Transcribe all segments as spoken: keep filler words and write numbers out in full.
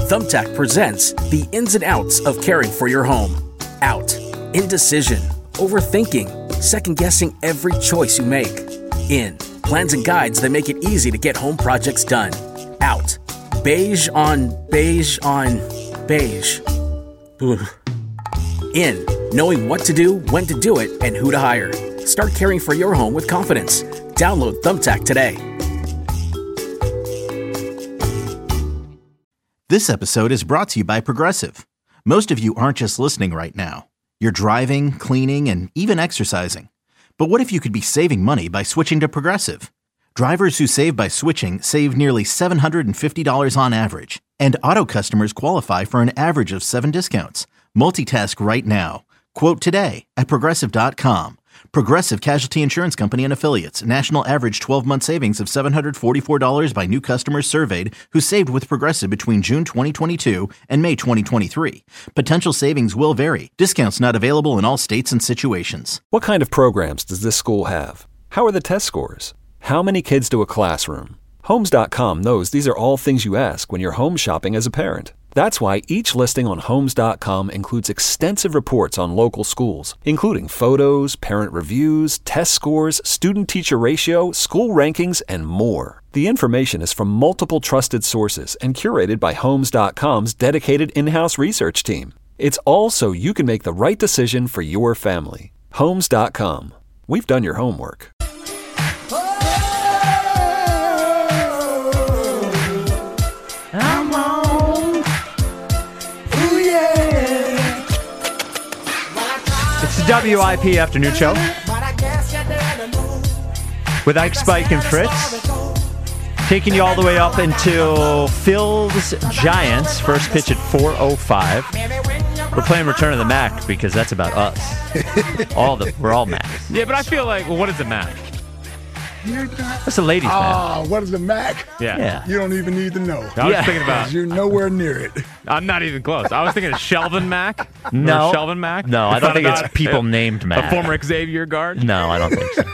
Thumbtack presents the ins and outs of caring for your home. Out. Indecision. Overthinking. Second-guessing every choice you make. In. Plans and guides that make it easy to get home projects done. Out. Beige on beige on beige. Ugh. In. Knowing what to do, when to do it, and who to hire. Start caring for your home with confidence. Download Thumbtack today. This episode is brought to you by Progressive. Most of you aren't just listening right now. You're driving, cleaning, and even exercising. But what if you could be saving money by switching to Progressive? Drivers who save by switching save nearly seven hundred fifty dollars on average. And auto customers qualify for an average of seven discounts. Multitask right now. Quote today at Progressive dot com. Progressive Casualty Insurance Company and Affiliates. National average twelve-month savings of seven hundred forty-four dollars by new customers surveyed who saved with Progressive between June twenty twenty-two and May twenty twenty-three. Potential savings will vary. Discounts not available in all states and situations. What kind of programs does this school have? How are the test scores? How many kids do a classroom? Homes dot com knows these are all things you ask when you're home shopping as a parent. That's why each listing on Homes dot com includes extensive reports on local schools, including photos, parent reviews, test scores, student-teacher ratio, school rankings, and more. The information is from multiple trusted sources and curated by Homes dot com's dedicated in-house research team. It's all so you can make the right decision for your family. Homes dot com. We've done your homework. W I P Afternoon Show with Ike, Spike, and Fritz, taking you all the way up until Phil's Giants. First pitch at four oh five. We're playing Return of the Mac because that's about us. all the We're all Macs. Yeah, but I feel like, well, what is a Mac? That's a ladies' Mac. Oh, what is a Mac? Yeah. yeah. You don't even need to know. I was yeah. thinking about. You're nowhere near it. I'm not even close. I was thinking of Shelvin Mac. No. Shelvin Mac? No, I don't think it's people a, named Mac. A former Xavier guard? No, I don't think so.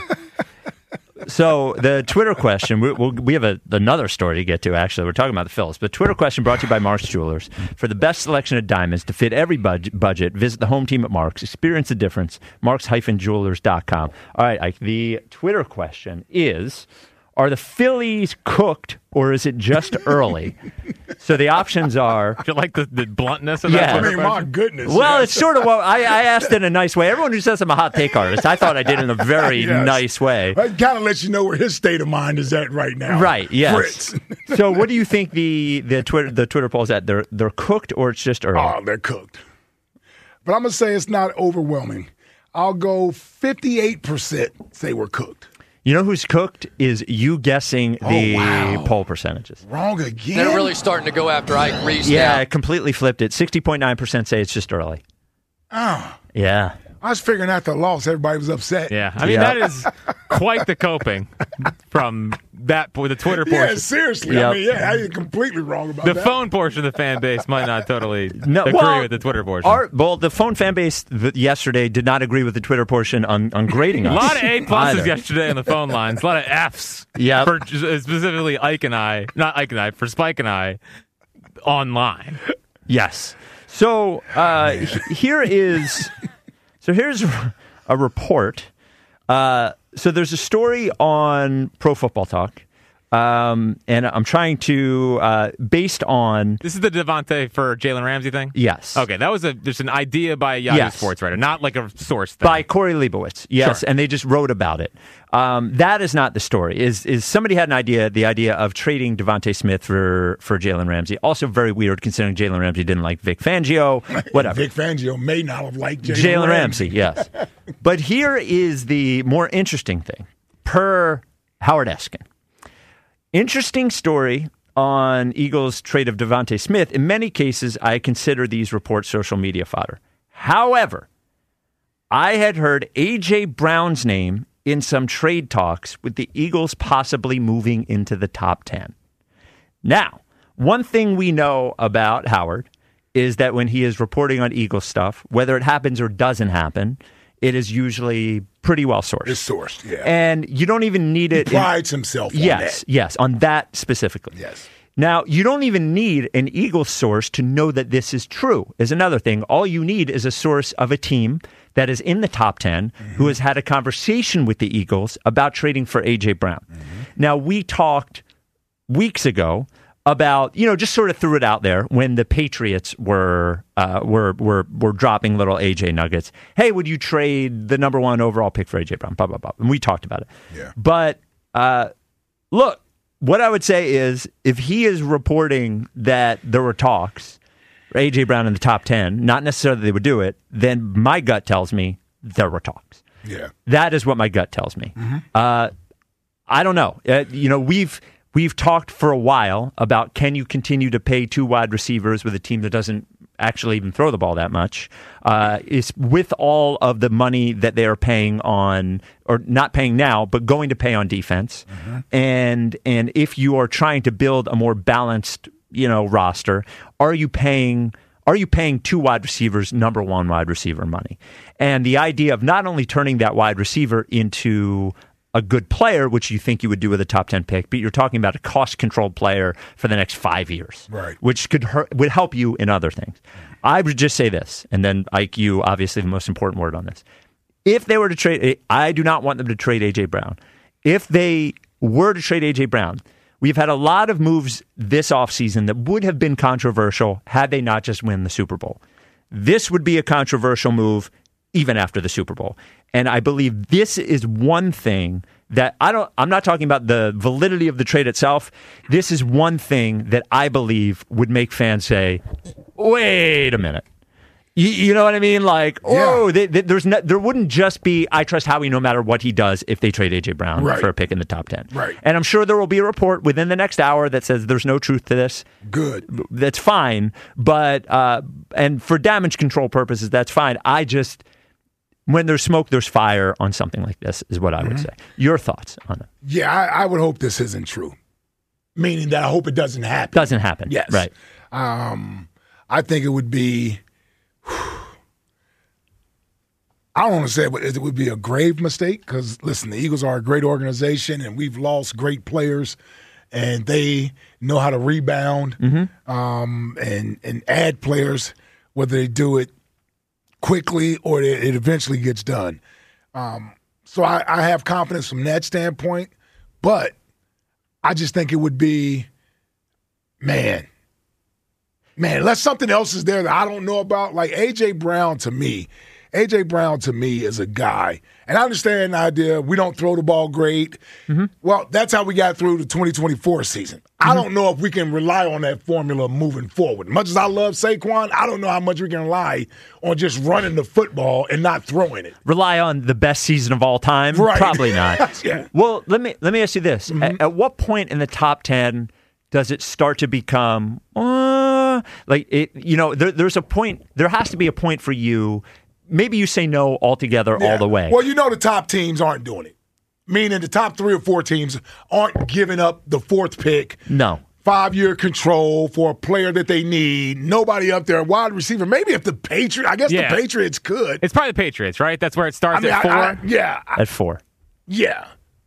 So the Twitter question, we, we'll, we have a, another story to get to, actually. We're talking about the Phillies. But Twitter question brought to you by Mark's Jewelers. For the best selection of diamonds to fit every budget, budget visit the home team at Mark's. Experience the difference. marks dash jewelers dot com. All right, Ike, the Twitter question is, are the Phillies cooked or is it just early? So the options are... I feel like the, the bluntness of yeah. that I mean, my question. goodness. Well, yes. it's sort of what I, I asked in a nice way. Everyone who says I'm a hot take artist, I thought I did in a very Yes. nice way. That kind of lets you know where his state of mind is at right now. Right, yes. Fritz. So what do you think the, the Twitter the Twitter poll is at? They're, they're cooked or it's just early? Oh, they're cooked. But I'm going to say it's not overwhelming. I'll go fifty-eight percent say we're cooked. You know who's cooked is you guessing the Oh, wow. poll percentages. Wrong again? They're really starting to go after Ike Reese Yeah, now. I completely flipped it. sixty point nine percent say it's just early. Oh, Yeah. I was figuring after the loss, everybody was upset. Yeah, I mean, Yeah. that is quite the coping from that the Twitter portion. Yeah, seriously. Yep. I mean, yeah, you're completely wrong about The that. phone portion of the fan base might not totally No, agree well, with the Twitter portion. Our, well, the phone fan base th- yesterday did not agree with the Twitter portion on, on grading a us. lot of A pluses either. yesterday on the phone lines. A lot of Fs. Yep. For specifically Ike and I, not Ike and I, for Spike and I, online. Yes. So uh, h- here is. So here's a report. Uh, so there's a story on Pro Football Talk, um, and I'm trying to uh, based on This is the Devontae for Jalen Ramsey thing? yes, Okay, that was a there's an idea by a Yahoo Yes. Sports writer, not like a source thing. by Corey Leibowitz. Yes, Sure. and they just wrote about it. Um, that is not the story. Is is somebody had an idea? The idea of trading Devontae Smith for for Jalen Ramsey. Also very weird considering Jalen Ramsey didn't like Vic Fangio. Whatever. Vic Fangio may not have liked Jalen, Jalen Ramsey. Ramsey, yes. But here is the more interesting thing, per Howard Eskin. Interesting story on Eagles' trade of Devontae Smith. In many cases, I consider these reports social media fodder. However, I had heard A J. Brown's name in some trade talks with the Eagles possibly moving into the top ten. Now, one thing we know about Howard is that when he is reporting on Eagles stuff, whether it happens or doesn't happen, it is usually pretty well sourced. It's sourced, yeah. And you don't even need it. He prides himself on yes, that. Yes, on that specifically. Yes. Now, you don't even need an Eagles source to know that this is true, is another thing. All you need is a source of a team that is in the top ten mm-hmm. who has had a conversation with the Eagles about trading for A J. Brown. Mm-hmm. Now, we talked weeks ago about, you know, just sort of threw it out there when the Patriots were uh, were were were dropping little A J nuggets. Hey, would you trade the number one overall pick for A J. Brown? Blah, blah, blah. And we talked about it. Yeah. But uh, look, what I would say is if he is reporting that there were talks for A J. Brown in the top ten, not necessarily they would do it, then my gut tells me there were talks. Yeah. That is what my gut tells me. Mm-hmm. Uh, I don't know. Uh, you know, we've we've talked for a while about can you continue to pay two wide receivers with a team that doesn't actually even throw the ball that much, uh, is with all of the money that they are paying on, or not paying now, but going to pay on defense. Mm-hmm. And and if you are trying to build a more balanced, you know, roster, are you paying are you paying two wide receivers, number one wide receiver money? And the idea of not only turning that wide receiver into a good player, which you think you would do with a top ten pick, but you're talking about a cost-controlled player for the next five years, right? Which could hurt, would help you in other things. I would just say this, and then Ike, you obviously the most important word on this. If they were to trade, I do not want them to trade A J. Brown. If they were to trade A J. Brown, we've had a lot of moves this offseason that would have been controversial had they not just win the Super Bowl. This would be a controversial move even after the Super Bowl. And I believe this is one thing that I don't, I'm not talking about the validity of the trade itself. This is one thing that I believe would make fans say, wait a minute. You, you know what I mean? Like, oh, yeah. they, they, there's no, there wouldn't just be, I trust Howie no matter what he does if they trade A J. Brown right. for a pick in the top ten. Right. And I'm sure there will be a report within the next hour that says there's no truth to this. Good. That's fine. But, uh, and for damage control purposes, that's fine. I just, when there's smoke, there's fire on something like this, is what I would mm-hmm. say. Your thoughts on it? Yeah, I, I would hope this isn't true. Meaning that I hope it doesn't happen. Doesn't happen. Yes. Right. Um, I think it would be, I don't want to say it, but it would be a grave mistake because, listen, the Eagles are a great organization and we've lost great players and they know how to rebound mm-hmm. um, and, and add players, whether they do it quickly or it, it eventually gets done. Um, so I, I have confidence from that standpoint, but I just think it would be, man, man, unless something else is there that I don't know about, like A J. Brown to me, A J. Brown to me is a guy, and I understand the idea we don't throw the ball great. Mm-hmm. Well, that's how we got through the twenty twenty-four season. Mm-hmm. I don't know if we can rely on that formula moving forward. Much as I love Saquon, I don't know how much we can rely on just running the football and not throwing it. Rely on the best season of all time? Right. Probably not. Yeah. Well, let me let me ask you this: Mm-hmm. at, at what point in the top ten does it start to become uh, like it? You know, there, there's a point. There has to be a point for you. Maybe you say no altogether, Yeah. all the way. Well, you know the top teams aren't doing it. Meaning the top three or four teams aren't giving up the fourth pick. No. Five-year control for a player that they need. Nobody up there. Wide receiver. Maybe if the Patriots, I guess Yeah. the Patriots could. It's probably the Patriots, right? That's where it starts I mean, at four. I, I, yeah. I, At four. yeah.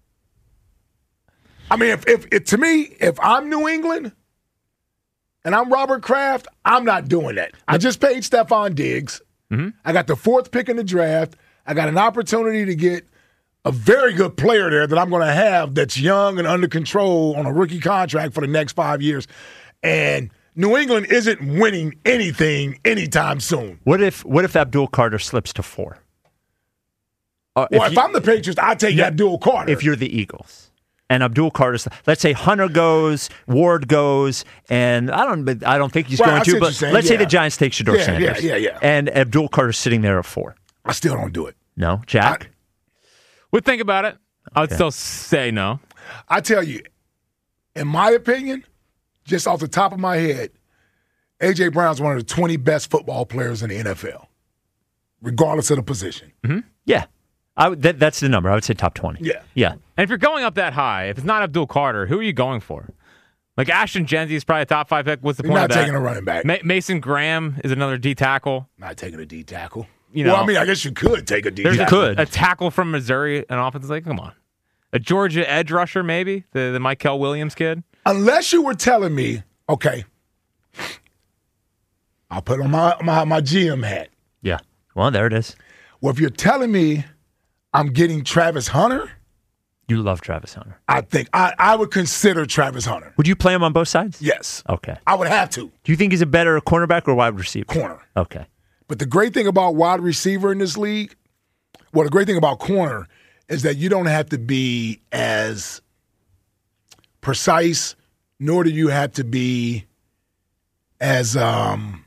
I mean, if, if, if to me, if I'm New England and I'm Robert Kraft, I'm not doing that. I just paid Stephon Diggs. Mm-hmm. I got the fourth pick in the draft. I got an opportunity to get a very good player there that I'm going to have that's young and under control on a rookie contract for the next five years. And New England isn't winning anything anytime soon. What if what if Abdul Carter slips to four? Uh, Well, if, you- I'm the Patriots, I take Yeah. Abdul Carter. if you're the Eagles and Abdul Carter's, let's say Hunter goes, Ward goes, and I don't, but I don't think he's Well, I going see to. what But you're saying, let's say yeah. the Giants take Shador Yeah, Sanders, yeah, yeah, yeah. and Abdul Carter's sitting there at four. I still don't do it. No, Jack. Would think about it. I would Okay. still say no. I tell you, in my opinion, just off the top of my head, A J. Brown's one of the twenty best football players in the N F L, regardless of the position. yeah, I would, that, that's the number. I would say top twenty. Yeah. yeah. And if you're going up that high, if it's not Abdul Carter, who are you going for? Like Ashton Genzy is probably a top five pick. What's the You're point not of that? taking a running back. Ma- Mason Graham is another D tackle. Not taking a D tackle. You know, well, I mean, I guess you could take a D There's tackle. a, could. a tackle from Missouri, an offense. Like, come on, a Georgia edge rusher, maybe the the Michael Williams kid. Unless you were telling me, okay, I'll put on my, my, my G M hat. Yeah. Well, there it is. Well, if you're telling me I'm getting Travis Hunter, you love Travis Hunter. I think I, I would consider Travis Hunter. Would you play him on both sides? Yes. Okay. I would have to. Do you think he's a better cornerback or wide receiver? Corner. Okay. But the great thing about wide receiver in this league, well, the great thing about corner is that you don't have to be as precise, nor do you have to be as um,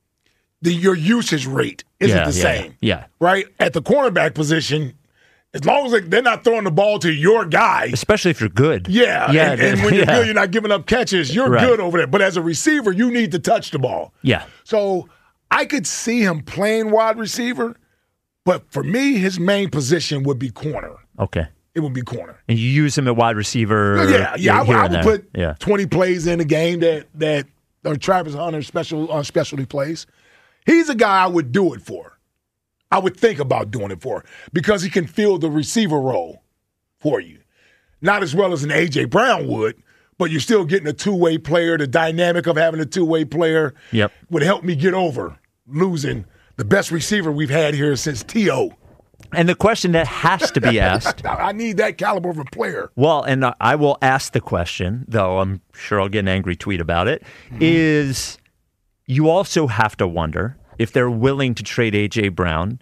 the your usage rate isn't yeah, the yeah, same. Yeah. Right? At the cornerback position, as long as they're not throwing the ball to your guy. Especially if you're good. Yeah. yeah and, and when you're yeah. good, you're not giving up catches. You're right. good over there. But as a receiver, you need to touch the ball. Yeah. So I could see him playing wide receiver, but for me, his main position would be corner. Okay. It would be corner. And you use him at wide receiver? Yeah, yeah. I, here I and would there. put yeah. twenty plays in a game that that or Travis Hunter special on uh, specialty plays. He's a guy I would do it for. I would think about doing it for because he can fill the receiver role for you. Not as well as an A J Brown would, but you're still getting a two-way player. The dynamic of having a two-way player yep. would help me get over losing the best receiver we've had here since T O And the question that has to be asked. I need that caliber of a player. Well, and I will ask the question, though I'm sure I'll get an angry tweet about it, mm-hmm. is you also have to wonder if they're willing to trade A J Brown,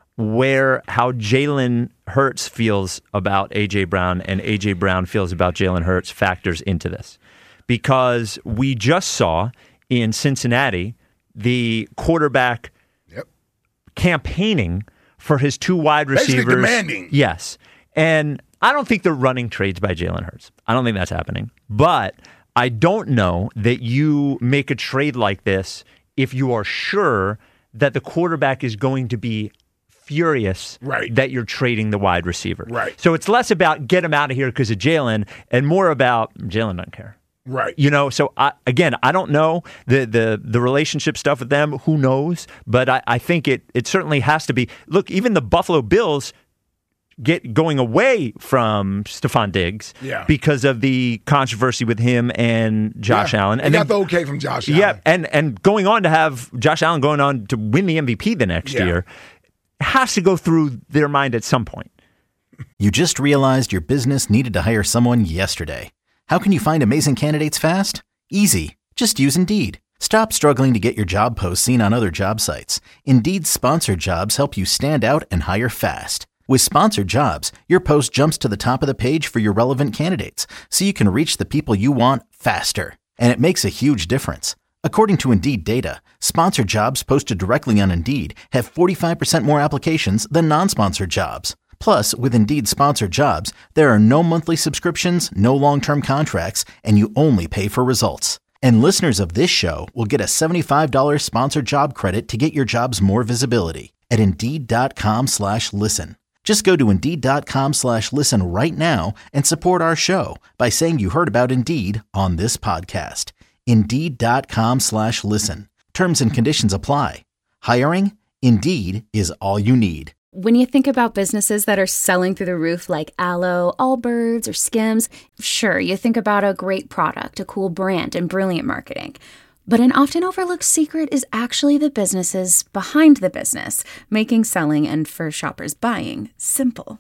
where how Jalen Hurts feels about A J Brown and A J Brown feels about Jalen Hurts factors into this. Because we just saw in Cincinnati the quarterback yep. campaigning for his two wide receivers. Basically demanding. Yes. And I don't think they're running trades by Jalen Hurts. I don't think that's happening. But I don't know that you make a trade like this if you are sure that the quarterback is going to be furious right. that you're trading the wide receiver. Right. So it's less about get him out of here because of Jalen and more about Jalen doesn't care. Right. You know, so I, again, I don't know the, the the relationship stuff with them. Who knows? But I, I think it it certainly has to be. Look, even the Buffalo Bills get going away from Stephon Diggs yeah. because of the controversy with him and Josh yeah. Allen. And and got then, the okay from Josh yeah, Allen. and and going on to have Josh Allen going on to win the M V P the next yeah. year has to go through their mind at some point. You just realized your business needed to hire someone yesterday. How can you find amazing candidates fast? Easy. Just use Indeed. Stop struggling to get your job posts seen on other job sites. Indeed's sponsored jobs help you stand out and hire fast. With sponsored jobs, your post jumps to the top of the page for your relevant candidates, so you can reach the people you want faster. And it makes a huge difference. According to Indeed data, sponsored jobs posted directly on Indeed have forty-five percent more applications than non-sponsored jobs. Plus, with Indeed sponsored jobs, there are no monthly subscriptions, no long-term contracts, and you only pay for results. And listeners of this show will get a seventy-five dollars sponsored job credit to get your jobs more visibility at Indeed.com slash listen. Just go to Indeed.com slash listen right now and support our show by saying you heard about Indeed on this podcast. Indeed.com slash listen. Terms and conditions apply. Hiring? Indeed is all you need. When you think about businesses that are selling through the roof like Aloe, Allbirds, or Skims, sure, you think about a great product, a cool brand, and brilliant marketing. But an often overlooked secret is actually the businesses behind the business, making selling and for shoppers buying simple.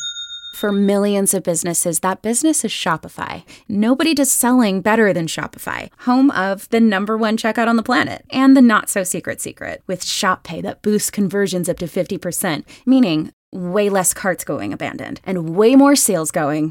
For millions of businesses, that business is Shopify. Nobody does selling better than Shopify, home of the number one checkout on the planet and the not-so-secret secret with Shop Pay that boosts conversions up to fifty percent, meaning way less carts going abandoned and way more sales going.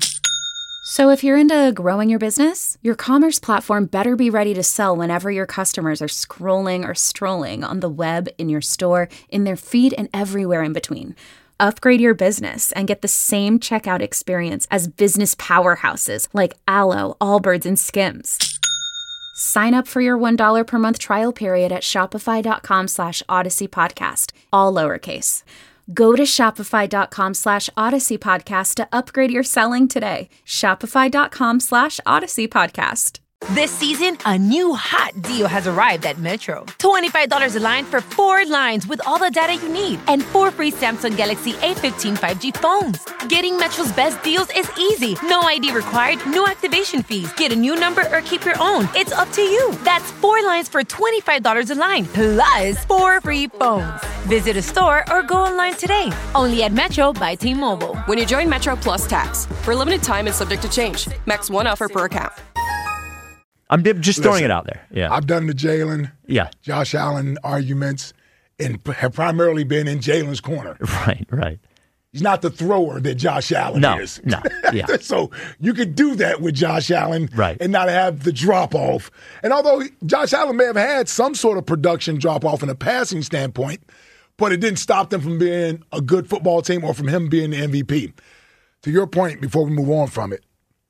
So if you're into growing your business, your commerce platform better be ready to sell whenever your customers are scrolling or strolling on the web, in your store, in their feed, and everywhere in between. Upgrade your business and get the same checkout experience as business powerhouses like Aloe, Allbirds, and Skims. Sign up for your one dollar per month trial period at shopify.com slash Odyssey Podcast, all lowercase. Go to shopify.com slash Odyssey Podcast to upgrade your selling today. Shopify.com slash Odyssey Podcast. This season, a new hot deal has arrived at Metro. twenty-five dollars a line for four lines with all the data you need and four free Samsung Galaxy A fifteen five G phones. Getting Metro's best deals is easy. No I D required, no activation fees. Get a new number or keep your own. It's up to you. That's four lines for twenty-five dollars a line, plus four free phones. Visit a store or go online today. Only at Metro by T-Mobile. When you join Metro Plus Tax. For a limited time and subject to change. Max one offer per account. I'm just Listen, throwing it out there. Yeah, I've done the Jalen, yeah, Josh Allen arguments, and have primarily been in Jalen's corner. Right, right. He's not the thrower that Josh Allen no, is. No, yeah. So you could do that with Josh Allen, right, and not have the drop off. And although Josh Allen may have had some sort of production drop off in a passing standpoint, but it didn't stop them from being a good football team or from him being the M V P. To your point, before we move on from it,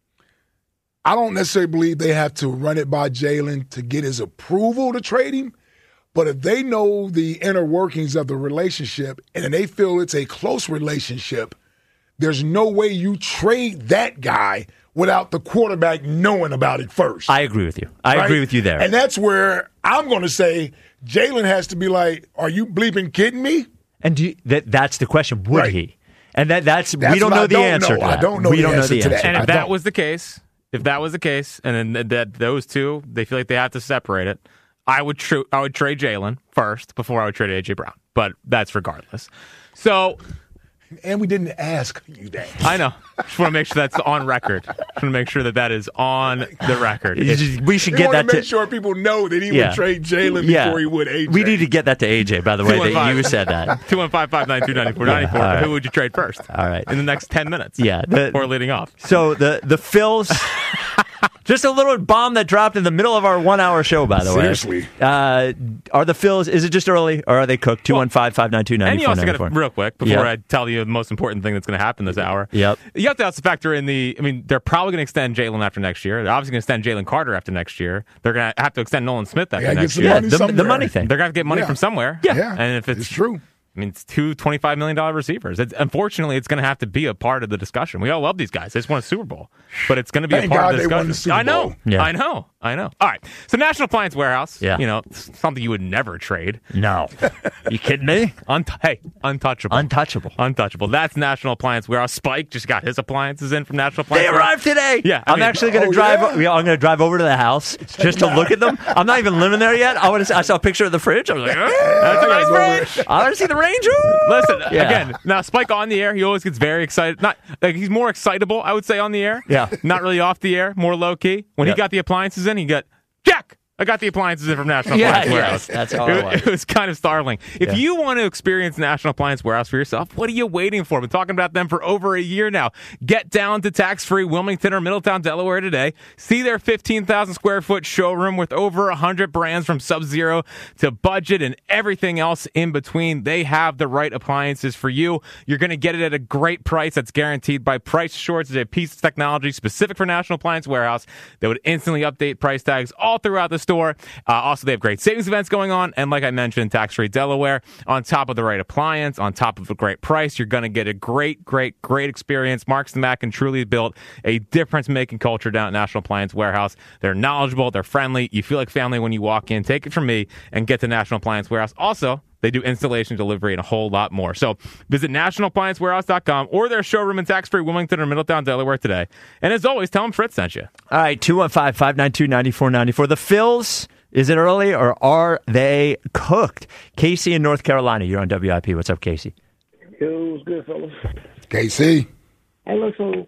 I don't necessarily believe they have to run it by Jalen to get his approval to trade him. But if they know the inner workings of the relationship and they feel it's a close relationship, there's no way you trade that guy without the quarterback knowing about it first. I agree with you. I right? agree with you there. And that's where I'm going to say Jalen has to be like, are you bleeping kidding me? And do you, that, that's the question. Would right. he? And that, that's, that's we don't know I the don't answer know. to that. I don't know we the don't answer know the to that. answer. And if I that don't. was the case, if that was the case, and then that those two, they feel like they have to separate it, I would tr- I would trade Jalen first before I would trade A J Brown. But that's regardless. So, and we didn't ask you that. I know. Just want to make sure that's on record. Just want to make sure that that is on the record. Just, we should we get want that to make to sure people know that he yeah. would trade Jalen yeah. before he would A J. We need to get that to A J, by the way, that you said that. two one five, five nine two, nine four nine four. Yeah, right. Who would you trade first? All right. In the next ten minutes. Yeah. The, or leading off. So the, the Phils... Just a little bomb that dropped in the middle of our one-hour show, by the Seriously. way. Seriously. Uh, are the Phils, is it just early, or are they cooked? two one five, five nine two, nine four nine four. And you also got to, real quick, before yep. I tell you the most important thing that's going to happen this hour. Yep. You have to also factor in the, I mean, they're probably going to extend Jalen after next year. They're obviously going to extend Jalen Carter after next year. They're going to have to extend Nolan Smith after yeah, next some year. Money the, the money thing. They're going to have to get money yeah. from somewhere. Yeah. yeah. And if it's, it's true. I mean, it's two twenty-five million dollars receivers. It's, unfortunately, it's going to have to be a part of the discussion. We all love these guys. They just won a Super Bowl. But it's going to be Thank a part God of the they won discussion. the Super I know. Bowl. Yeah. I know. I know. All right. So National Appliance Warehouse, yeah. you know, something you would never trade. No. You kidding me? Unt- hey, untouchable. Untouchable. Untouchable. That's National Appliance Warehouse. Spike just got his appliances in from National Appliance They Warehouse. arrived today. Yeah. I I'm mean, actually going to oh, drive. yeah? Yeah, I'm going to drive over to the house just to look at them. I'm not even living there yet. I want to. I saw a picture of the fridge. I was like, oh, That's a nice fridge. I want to see the Ranger. Listen, Yeah. again, now Spike on the air, he always gets very excited. Not like he's more excitable, I would say, on the air. Yeah. Not really off the air, more low key. When Yeah. he got the appliances in, he got Jack. I got the appliances in from National Yeah, Appliance yes, Warehouse. that's all it was. It was kind of startling. If Yeah. you want to experience National Appliance Warehouse for yourself, what are you waiting for? I've been talking about them for over a year now. Get down to tax-free Wilmington or Middletown, Delaware today. See their fifteen thousand square foot showroom with over one hundred brands from Sub-Zero to budget and everything else in between. They have the right appliances for you. You're going to get it at a great price that's guaranteed by Price Shorts. It's a piece of technology specific for National Appliance Warehouse that would instantly update price tags all throughout the store. Uh, also, they have great savings events going on. And like I mentioned, tax-free Delaware. On top of the right appliance, on top of a great price, you're going to get a great, great, great experience. Marks and Mac and truly built a difference-making culture down at National Appliance Warehouse. They're knowledgeable. They're friendly. You feel like family when you walk in. Take it from me and get to National Appliance Warehouse. Also, they do installation, delivery, and a whole lot more. So visit national appliance warehouse dot com or their showroom in tax-free Wilmington or Middletown, Delaware today. And as always, tell them Fritz sent you. All right, two one five, five nine two, nine four nine four. The Phils, is it early or are they cooked? Casey in North Carolina, you're on W I P. What's up, Casey? It was good, fellas. K C. Hey, look, so,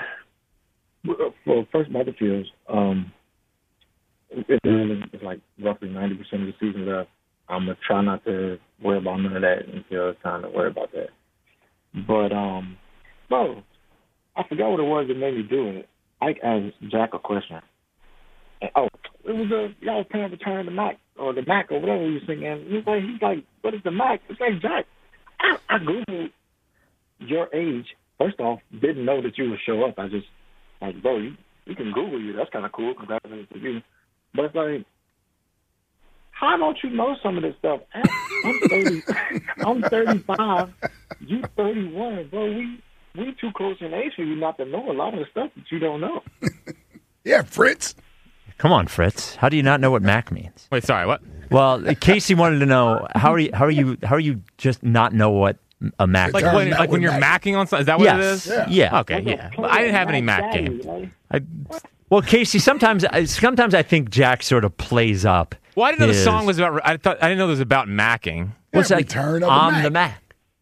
well, first about the Phils. Um, it's, it's like roughly ninety percent of the season left. I'm going to try not to worry about none of that until it's time to worry about that. But, um, bro, I forgot what it was that made me do it. I asked Jack a question. And, oh, it was a, y'all was playing Return the Mac, or the Mac, or whatever he was singing. He's like, he's like, what is the Mac? It's like, Jack, I, I Googled your age. First off, didn't know that you would show up. I just, like, bro, you, you can Google you. That's kind of cool. Congratulations to you. But it's like, how don't you know some of this stuff? I'm thirty. I'm thirty-five. You thirty-one, bro. We we too close in age for you not to know a lot of the stuff that you don't know. Yeah, Fritz. Come on, Fritz. How do you not know what Mac means? Wait, sorry, what? Well, Casey wanted to know how are you? How are you? How are you just not know what a Mac? Like means? when, like when you're macking on something. Is that what yes. it is? Yeah. yeah. Okay. Yeah. But I didn't have any Mac game. I, well, Casey, sometimes sometimes I think Jack sort of plays up. Well, I didn't know his, the song was about. I thought I didn't know it was about macking. What's yeah, like? Return of I'm the Mac. the Mac.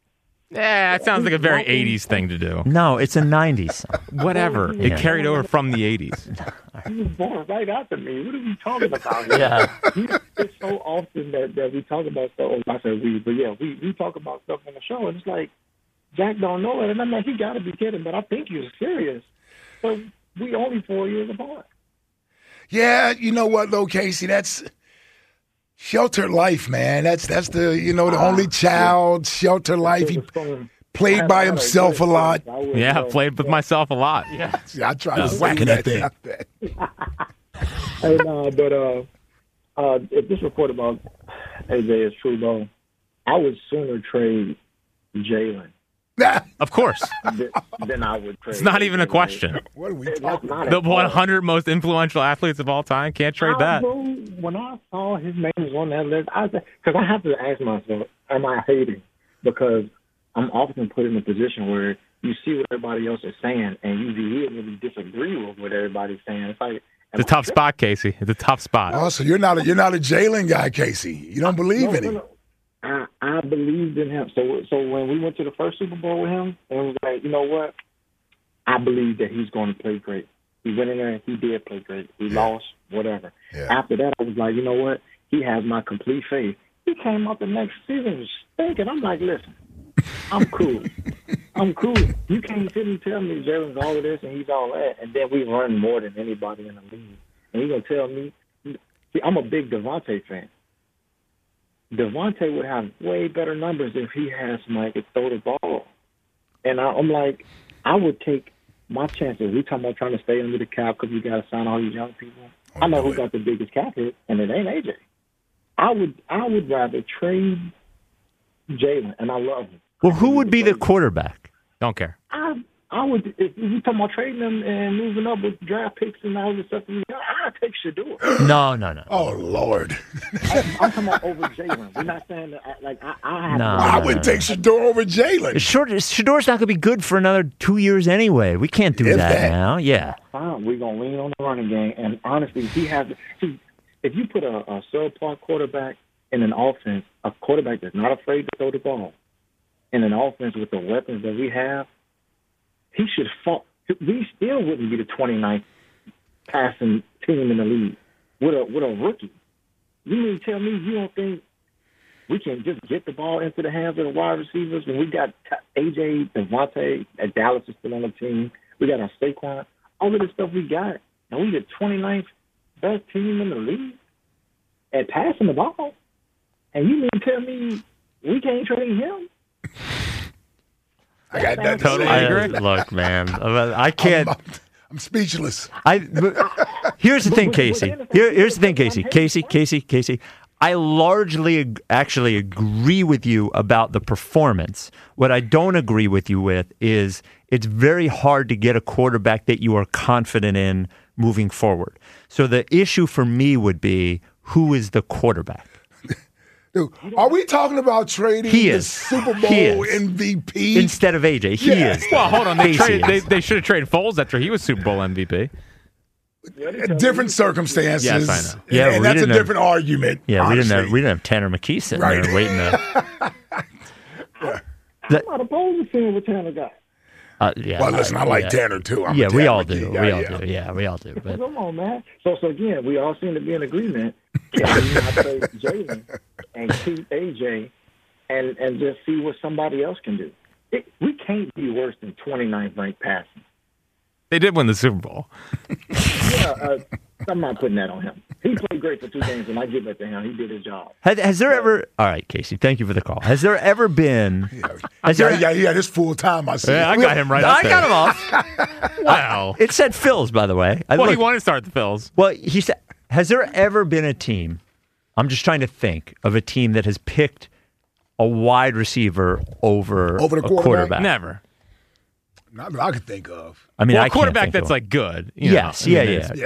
Yeah, it sounds like a very eighties thing to do. No, it's a nineties song. Whatever. Yeah. It carried over from the eighties. He was born right after me. What are we talking about here? Yeah. It's so often that, that we talk about stuff. Oh, I said we, but yeah, we, we talk about stuff on the show, and it's like, Jack don't know it. And I'm like, he got to be kidding, but I think he was serious. So we only four years apart. Yeah, you know what, though, Casey? That's sheltered life, man. That's that's the, you know, the only child, sheltered life. He played by himself a lot. Yeah, I played with myself a lot. Yeah, See, I tried Uh, to whacking whack that that thing. Hey, no, but uh, uh, if this report about A J is true, though, I would sooner trade Jalen. Of course. Than, than I would trade. It's not even a question. What are we talking about? The one hundred most influential athletes of all time. Can't trade that. When I saw his name was on that list, I because I have to ask myself, am I hating? Because I'm often put in a position where you see what everybody else is saying, and you vehemently disagree with what everybody's saying. It's like it's a tough spot, Casey. It's a tough spot. Oh, so you're not a, you're not a Jalen guy, Casey. You don't believe no, in him. No, no. I, I believed in him. So so when we went to the first Super Bowl with him, and it was like, you know what? I believe that he's going to play great. He went in there, he did play great. He yeah. lost, whatever. Yeah. After that, I was like, you know what? He has my complete faith. He came up the next season stinking. I'm like, listen, I'm cool. I'm cool. You can't sit and tell me Jalen's all of this and he's all that, and then we run more than anybody in the league. And you're going to tell me, see, I'm a big Devontae fan. Devontae would have way better numbers if he had somebody to throw the ball. And I, I'm like, I would take my chances. We talking about trying to stay under the cap because we got to sign all these young people. Oh, I know who got the biggest cap hit, and it ain't A J. I would, I would rather trade Jalen, and I love him. Well, who would be the quarterback? Don't care. I, I would. If you talking about trading them and moving up with draft picks and all this stuff, I'd take Shador. No, no, no. Oh Lord. I, I'm talking about over Jalen. We're not saying that. Like I, I have. No, I no, would no, take no. Shador over Jalen. Short, Shador's not going to be good for another two years anyway. We can't do If that, that. now. Yeah. Fine, we're gonna lean on the running game, and honestly, he has. See, if you put a, a subpar quarterback in an offense, a quarterback that's not afraid to throw the ball, in an offense with the weapons that we have, he should fall. We still wouldn't be the twenty-ninth passing team in the league with a with a rookie. You mean to tell me you don't think we can just get the ball into the hands of the wide receivers when we got A J, Devontae, at Dallas is still on the team. We got our Saquon, all of the stuff we got, and we the twenty-ninth best team in the league at passing the ball. And you mean to tell me we can't trade him? I got that. Totally I, agree. look, man, I can't. I'm, I'm speechless. I. but here's the thing, Casey. Here, here's the thing, Casey. Casey, Casey, Casey. I largely ag- actually agree with you about the performance. What I don't agree with you with is it's very hard to get a quarterback that you are confident in moving forward. So the issue for me would be who is the quarterback? Dude, are we talking about trading He the is. Super He Bowl is. M V P? Instead of A J. He Yeah. is. Well, hold on. They, Casey traded, they, is. they should have traded Foles after he was Super Bowl M V P. Different circumstances. Yes, I know. Yeah, and we that's a didn't have- different argument. Yeah, we didn't honestly. have we didn't have Tanner McKee sitting Right. there waiting to. I'm not opposed to seeing what Tanner got. Uh, yeah, Well, listen, I like yeah. Tanner too. I'm yeah, a we Tanner all McKee do. guy, we all yeah. do. Yeah, we all do. But Come on, man. So, so again, we all seem to be in agreement. Can we not trade Jalen and keep A J and, and just see what somebody else can do? It, we can't be worse than twenty-ninth ranked passing. They did win the Super Bowl. Yeah, uh, I'm not putting that on him. He played great for two games, and I give it to him. He did his job. has, has there ever? All right, Casey. Thank you for the call. Has there ever been? Has Yeah, there, yeah, yeah, this full time. I see. Yeah, I got him right up I there. got him off. Wow. It said Phils, by the way. I Well, he looked- wanted to start the Phils. Well, he said. Has there ever been a team? I'm just trying to think of a team that has picked a wide receiver over, Over the a quarterback? quarterback. Never. Not that I could think of. I mean, well, I a can't quarterback think that's of like good. You Yes, know, I yeah, mean, yeah. it's- Yeah,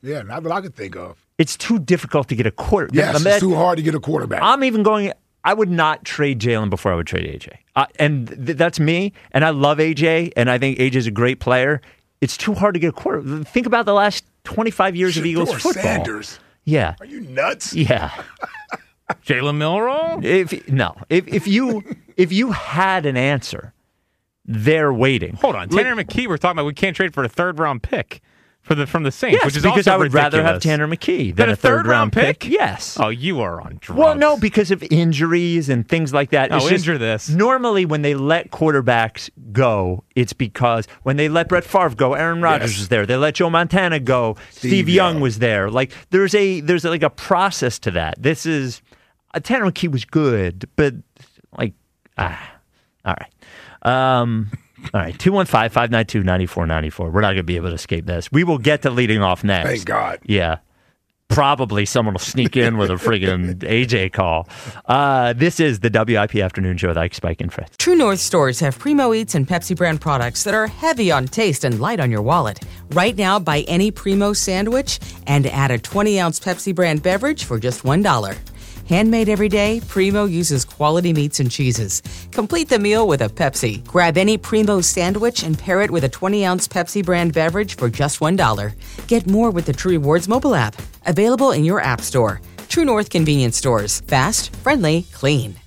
Yeah, not that I could think of. It's too difficult to get a quarter. Yes, that, it's too hard to get a quarterback. I'm even going, I would not trade Jalen before I would trade A J. Uh, and th- that's me, and I love A J, and I think A J is a great player. It's too hard to get a quarter. Think about the last twenty-five years of Eagles football. Sanders. Yeah. Are you nuts? Yeah. Jalen Milroe? If no, if if you if you had an answer, they're waiting. Hold on, Tanner like, McKee. We're talking about we can't trade for a third round pick for the from the Saints, yes, which is because also I would ridiculous. rather have Tanner McKee than, than a, a third, third round pick? pick. Yes. Oh, you are on drugs. Well, no, because of injuries and things like that. No, it's injure just, this. Normally, when they let quarterbacks go, it's because when they let Brett Favre go, Aaron Rodgers Yes. was there. They let Joe Montana go, Steve, Steve Young, Young was there. Like there's a there's like a process to that. This is uh, Tanner McKee was good, but like ah, all right. Um, All right, two one five, five nine two, nine four nine four. We're not going to be able to escape this. We will get to leading off next. Thank God. Yeah. Probably someone will sneak in with a friggin' A J call. Uh, this is the W I P Afternoon Show with Ike, Spike, and Fritz. True North stores have Primo Eats and Pepsi brand products that are heavy on taste and light on your wallet. Right now, buy any Primo sandwich and add a twenty-ounce Pepsi brand beverage for just one dollar. Handmade every day, Primo uses quality meats and cheeses. Complete the meal with a Pepsi. Grab any Primo sandwich and pair it with a twenty-ounce Pepsi brand beverage for just one dollar. Get more with the True Rewards mobile app. Available in your app store. True North Convenience Stores. Fast, friendly, clean.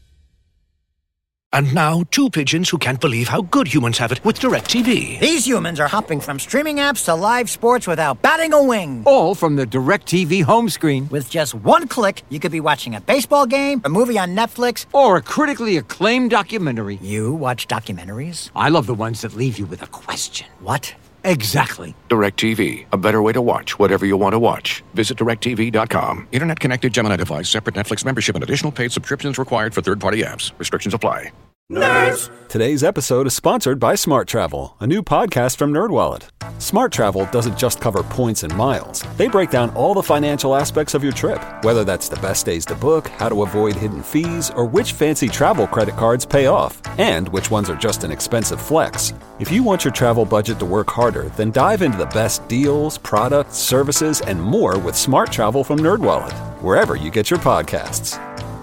And now, two pigeons who can't believe how good humans have it with DirecTV. These humans are hopping from streaming apps to live sports without batting a wing. All from the DirecTV home screen. With just one click, you could be watching a baseball game, a movie on Netflix, or a critically acclaimed documentary. You watch documentaries? I love the ones that leave you with a question. What? Exactly. DirecTV. A better way to watch whatever you want to watch. Visit direct T V dot com. Internet connected Gemini device. Separate Netflix membership and additional paid subscriptions required for third-party apps. Restrictions apply. Nerds! Today's episode is sponsored by Smart Travel, a new podcast from NerdWallet. Smart Travel doesn't just cover points and miles. They break down all the financial aspects of your trip, whether that's the best days to book, how to avoid hidden fees, or which fancy travel credit cards pay off, and which ones are just an expensive flex. If you want your travel budget to work harder, then dive into the best deals, products, services, and more with Smart Travel from NerdWallet, wherever you get your podcasts.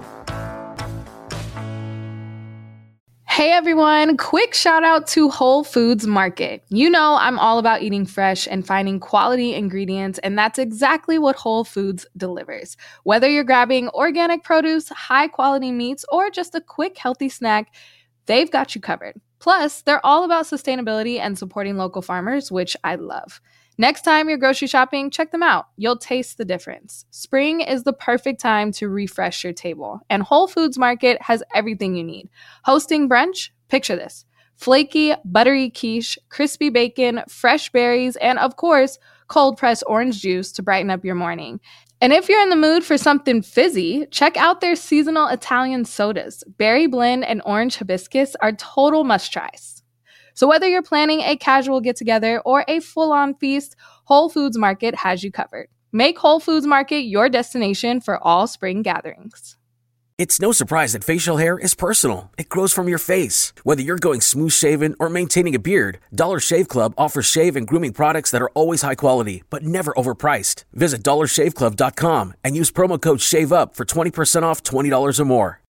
Hey everyone, quick shout out to Whole Foods Market. You know I'm all about eating fresh and finding quality ingredients, and that's exactly what Whole Foods delivers. Whether you're grabbing organic produce, high quality meats, or just a quick healthy snack, they've got you covered. Plus, they're all about sustainability and supporting local farmers, which I love. Next time you're grocery shopping, check them out. You'll taste the difference. Spring is the perfect time to refresh your table, and Whole Foods Market has everything you need. Hosting brunch? Picture this. Flaky, buttery quiche, crispy bacon, fresh berries, and of course, cold-pressed orange juice to brighten up your morning. And if you're in the mood for something fizzy, check out their seasonal Italian sodas. Berry blend and orange hibiscus are total must-tries. So whether you're planning a casual get-together or a full-on feast, Whole Foods Market has you covered. Make Whole Foods Market your destination for all spring gatherings. It's no surprise that facial hair is personal. It grows from your face. Whether you're going smooth-shaven or maintaining a beard, Dollar Shave Club offers shave and grooming products that are always high quality, but never overpriced. Visit dollar shave club dot com and use promo code SHAVEUP for twenty percent off twenty dollars or more.